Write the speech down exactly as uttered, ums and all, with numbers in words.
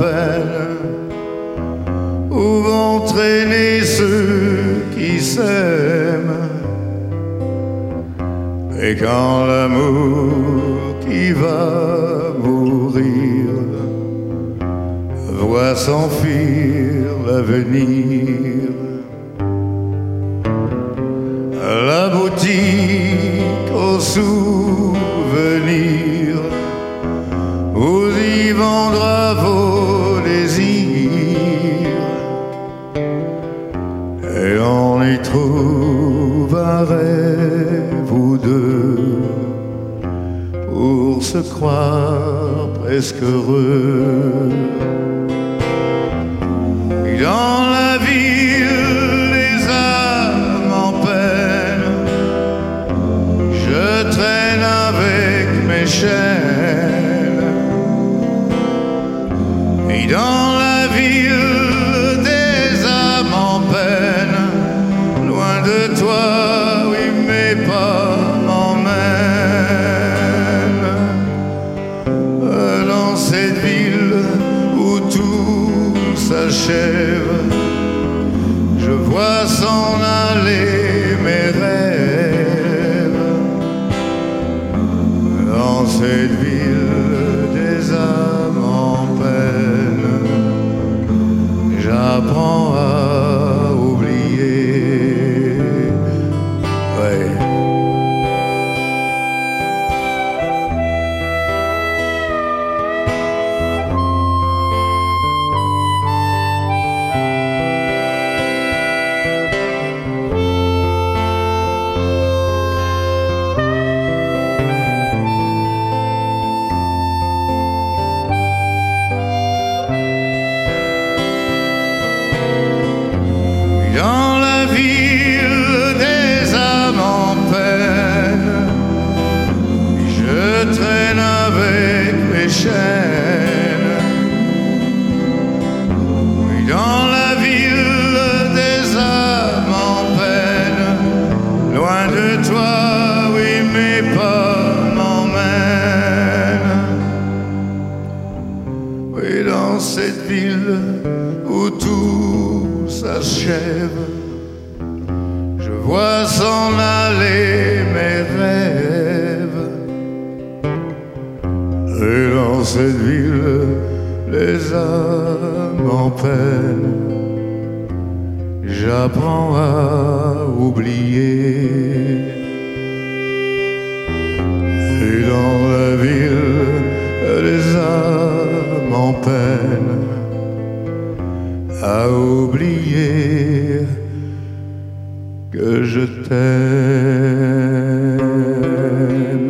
peine, où vont traîner ceux qui s'aiment. Et quand l'amour qui va mourir voit s'enfuir l'avenir, la boutique aux souvenirs, vous y vendra vos désirs, et on y trouve un rêve ou deux pour se croire presque heureux. Dans la ville des âmes en peine, je traîne avec mes chaînes. Et dans la ville des âmes en peine, loin de toi, oui, mes pas m'emmènent. Dans cette ville où tout s'achève, je vois s'en aller mes rêves. Dans cette ville des âmes en peine, j'apprends à oublier. Ouais. Dans la ville des âmes en peine, je traîne avec mes chaînes. Dans la ville des âmes en peine, loin de toi, oui, mes pas m'emmènent. Oui, dans cette ville où tout s'achève, je vois s'en aller mes rêves. Et dans cette ville, les âmes en peine, j'apprends à oublier. Et dans la ville, les âmes en peine, à oublier que je t'aime.